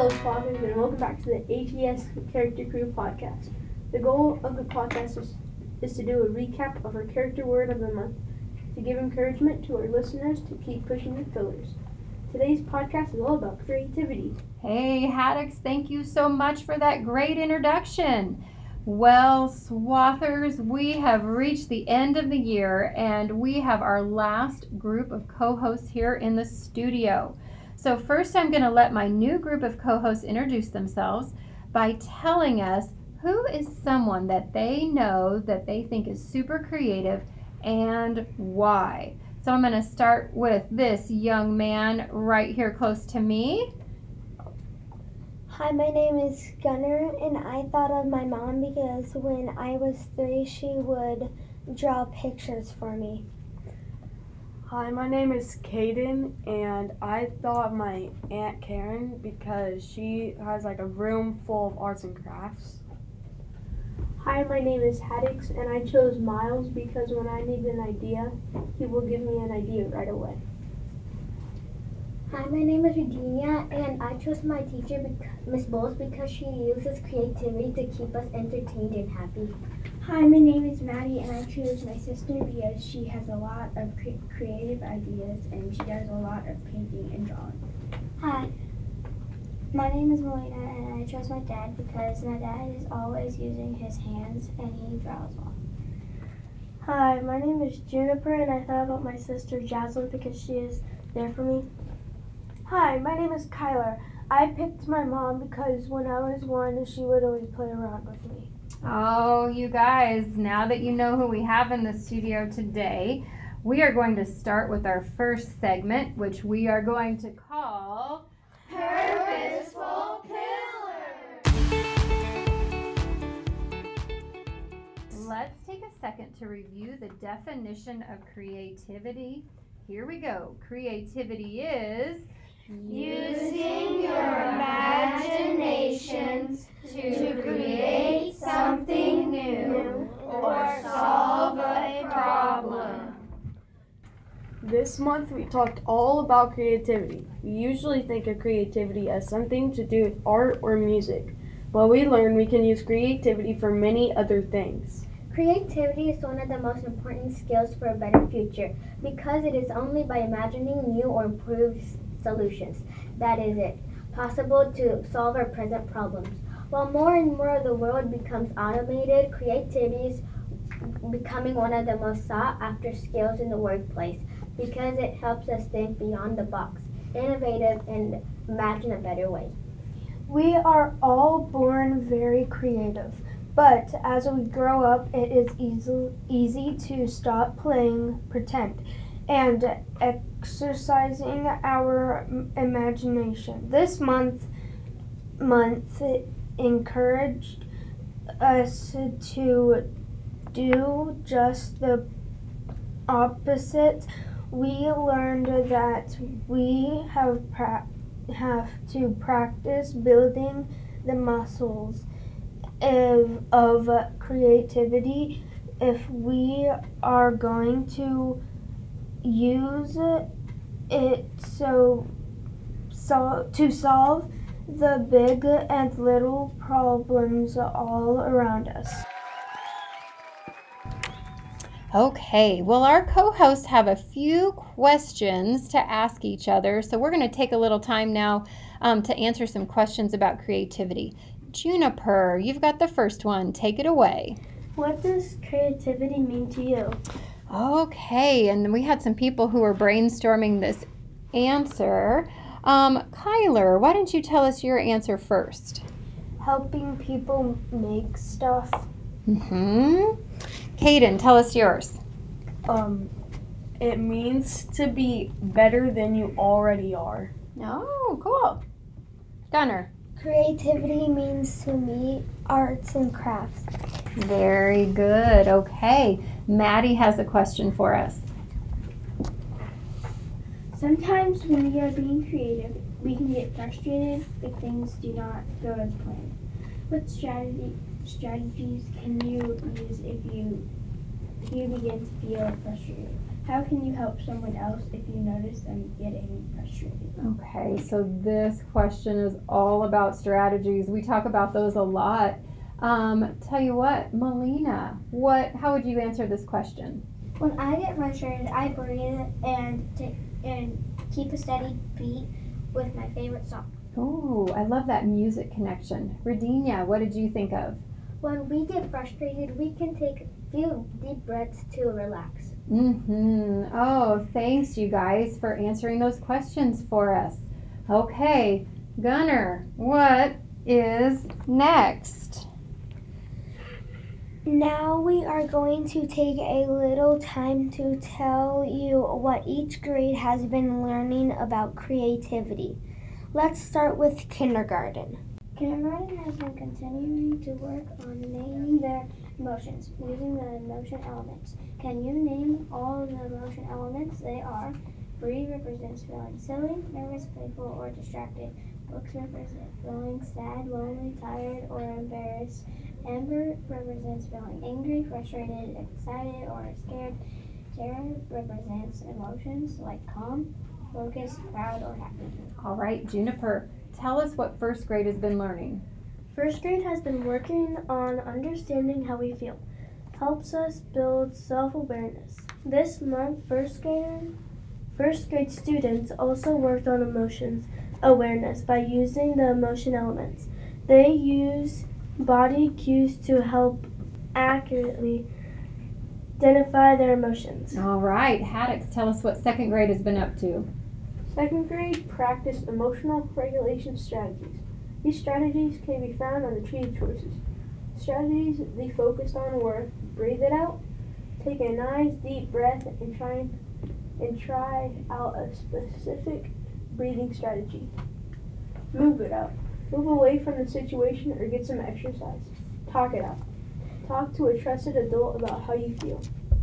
Hello, Swathers, and welcome back to the ATS Character Crew podcast. The goal of the podcast is to do a recap of our character word of the month, to give encouragement to our listeners to keep pushing the fillers. Today's podcast is all about creativity. Hey, Haddix, thank you so much for that great introduction. Well, Swathers, we have reached the end of the year and we have our last group of co-hosts here in the studio. So first I'm going to let my new group of co-hosts introduce themselves by telling us who is someone that they know that they think is super creative and why. So I'm going to start with this young man right here close to me. Hi, my name is Gunnar, and I thought of my mom because when I was 3, she would draw pictures for me. Hi, my name is Caden, and I thought of my Aunt Karen because she has like a room full of arts and crafts. Hi, my name is Haddix, and I chose Miles because when I need an idea, he will give me an idea right away. Hi, my name is Regina, and I chose my teacher, Miss Bowles, because she uses creativity to keep us entertained and happy. Hi, my name is Maddie, and I chose my sister because she has a lot of creative ideas and she does a lot of painting and drawing. Hi, my name is Melina, and I chose my dad because my dad is always using his hands and he draws well. Hi, my name is Juniper, and I thought about my sister Jaslyn because she is there for me. Hi, my name is Kyler. I picked my mom because when I was 1, she would always play around with me. Oh, you guys, now that you know who we have in the studio today, we are going to start with our first segment, which we are going to call Purposeful Pillars. Let's take a second to review the definition of creativity. Here we go. Creativity is using your imagination to create something new or solve a problem. This month we talked all about creativity. We usually think of creativity as something to do with art or music, but we learned we can use creativity for many other things. Creativity is one of the most important skills for a better future because it is only by imagining new or improved solutions that is it possible to solve our present problems. While more and more of the world becomes automated, creativity is becoming one of the most sought after skills in the workplace because it helps us think beyond the box, innovative, and imagine a better way. We are all born very creative, but as we grow up, it is easy to stop playing pretend and exercising our imagination. This month encouraged us to do just the opposite. We learned that we have to practice building the muscles of creativity if we are going to use it to solve the big and little problems all around us. Okay, well, our co-hosts have a few questions to ask each other, so we're going to take a little time now to answer some questions about creativity. Juniper, you've got the first one. Take it away. What does creativity mean to you? Okay, and we had some people who were brainstorming this answer. Kyler, why don't you tell us your answer first? Helping people make stuff. Caden, tell us yours. It means to be better than you already are. Oh, cool. Gunnar. Creativity means to me arts and crafts. Very good. Okay. Maddie has a question for us. Sometimes when we are being creative, we can get frustrated if things do not go as planned. What strategies can you use if you begin to feel frustrated? How can you help someone else if you notice them getting frustrated? Okay, so this question is all about strategies. We talk about those a lot. Tell you what, Melina, how would you answer this question? When I get frustrated, I breathe and keep a steady beat with my favorite song. Oh, I love that music connection. Radinia, what did you think of? When we get frustrated, we can take a few deep breaths to relax. Oh, thanks you guys for answering those questions for us. Okay, Gunnar, what is next? Now we are going to take a little time to tell you what each grade has been learning about creativity. Let's start with kindergarten. Kindergarten has been continuing to work on naming their emotions using the emotion elements. Can you name all the emotion elements? They are: Bree represents feeling silly, nervous, playful, or distracted. Brooks represents feeling sad, lonely, tired, or embarrassed. Amber represents feeling angry, frustrated, excited, or scared. Tara represents emotions like calm, focused, proud, or happy. All right, Juniper, tell us what first grade has been learning. First grade has been working on understanding how we feel. Helps us build self-awareness. This month, first grade students also worked on emotions awareness by using the emotion elements. They use body cues to help accurately identify their emotions. All right, Haddix, tell us what second grade has been up to. Second grade practiced emotional regulation strategies. These strategies can be found on the tree of choices. Strategies they focused on were: breathe it out, take a nice deep breath, and try out a specific breathing strategy. Move it out. Move away from the situation or get some exercise. Talk it out. Talk to a trusted adult about how you feel.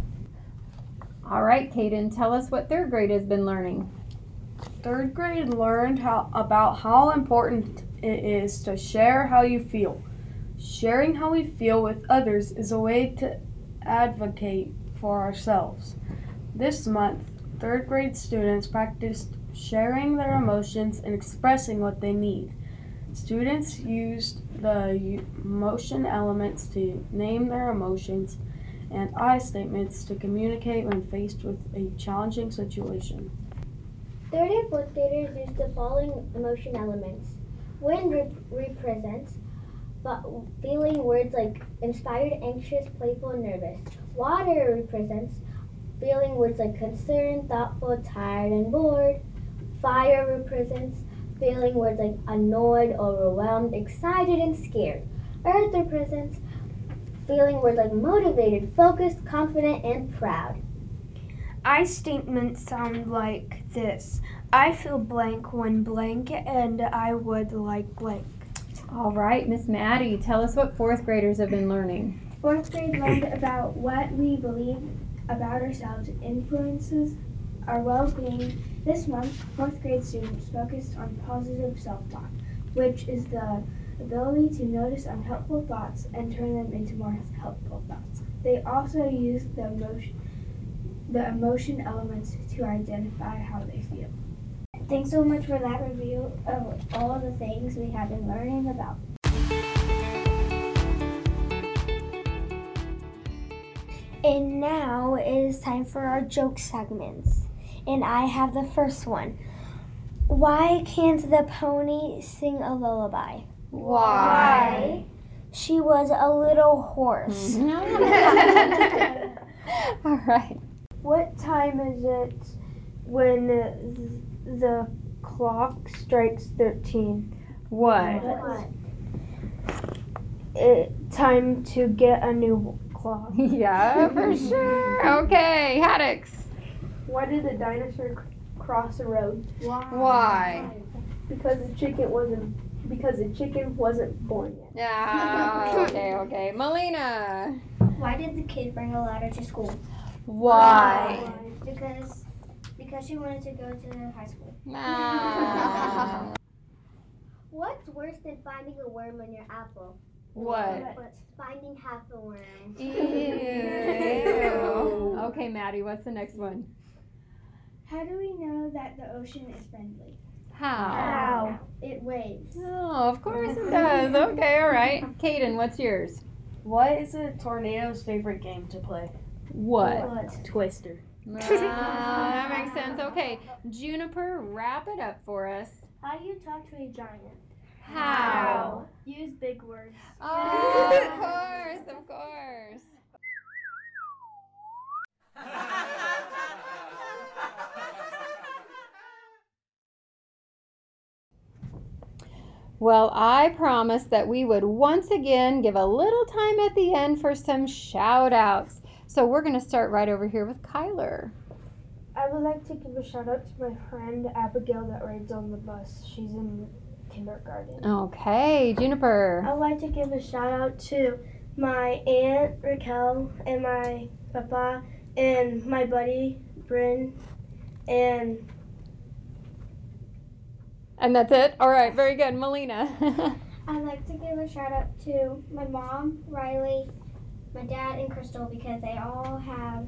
All right, Kaden, tell us what third grade has been learning. Third grade learned about how important it is to share how you feel. Sharing how we feel with others is a way to advocate for ourselves. This month, third grade students practiced sharing their emotions and expressing what they need. Students used the emotion elements to name their emotions and I statements to communicate when faced with a challenging situation. Third and fourth graders use the following emotion elements. Wind represents feeling words like inspired, anxious, playful, and nervous. Water represents feeling words like concerned, thoughtful, tired, and bored. Fire represents feeling words like annoyed, overwhelmed, excited, and scared. Earth represents feeling words like motivated, focused, confident, and proud. I statements sound like this. I feel blank when blank, and I would like blank. All right, Miss Maddie, tell us what fourth graders have been learning. Fourth grade learned about what we believe about ourselves influences our well-being. This month, fourth grade students focused on positive self-talk, which is the ability to notice unhelpful thoughts and turn them into more helpful thoughts. They also used the emotion elements to identify how they feel. Thanks so much for that review of all of the things we have been learning about. And now it is time for our joke segments. And I have the first one. Why can't the pony sing a lullaby? Why? She was a little hoarse. All right. What time is it when the clock strikes 13? What? Time to get a new clock. Yeah, for sure. Okay, Haddix. Why did the dinosaur cross the road? Why? Because the chicken wasn't born yet. Yeah, okay. Melina. Why did the kid bring a ladder to school? Why? Because she wanted to go to high school. Ah. What's worse than finding a worm on your apple? What? Finding half a worm. Ew. Okay, Maddie, what's the next one? How do we know that the ocean is friendly? How? It waves. Oh, of course it does. Okay, all right. Caden, what's yours? What is a tornado's favorite game to play? What? Twister. That makes sense. Okay, Juniper, wrap it up for us. How do you talk to a giant? How? Use big words. Oh, of course, of course. Well, I promised that we would once again give a little time at the end for some shout outs. So we're going to start right over here with Kyler. I would like to give a shout out to my friend Abigail that rides on the bus. She's in kindergarten. Okay, Juniper. I'd like to give a shout out to my aunt Raquel and my papa and my buddy Bryn and that's it? All right, very good. Melina. I'd like to give a shout out to my mom, Riley, my dad, and Crystal because they all have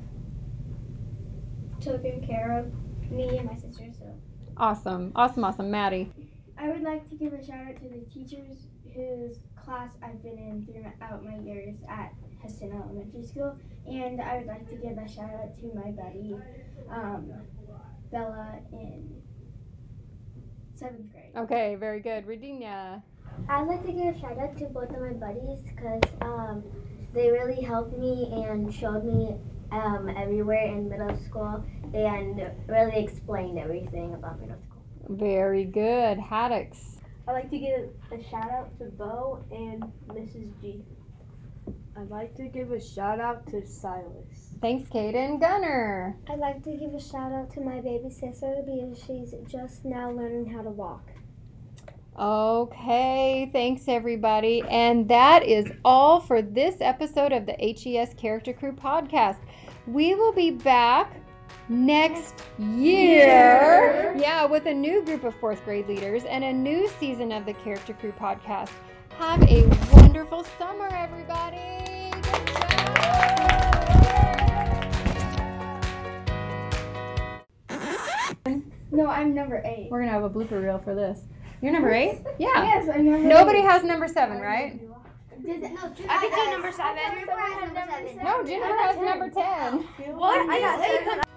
taken care of me and my sister. So Awesome. Maddie. I would like to give a shout out to the teachers whose class I've been in throughout my years at Heston Elementary School, and I would like to give a shout out to my buddy Bella in 7th grade. Okay, very good. Redina. I'd like to give a shout out to both of my buddies because they really helped me and showed me everywhere in middle school and really explained everything about middle school. Very good. Haddix. I'd like to give a shout out to Bo and Mrs. G. I'd like to give a shout out to Silas. Thanks, Caden. Gunner. I'd like to give a shout out to my baby sister because she's just now learning how to walk. Okay, thanks everybody. And that is all for this episode of the HES Character Crew podcast. We will be back next year. Yeah, with a new group of 4th grade leaders and a new season of the Character Crew podcast. Have a wonderful summer, everybody. Good job. No, I'm number 8. We're going to have a blooper reel for this. You're number 8? Yeah. Yes, I'm number Nobody 8. has number 7, right? I could do number 7. No, Jennifer has number 10. What? I got 8.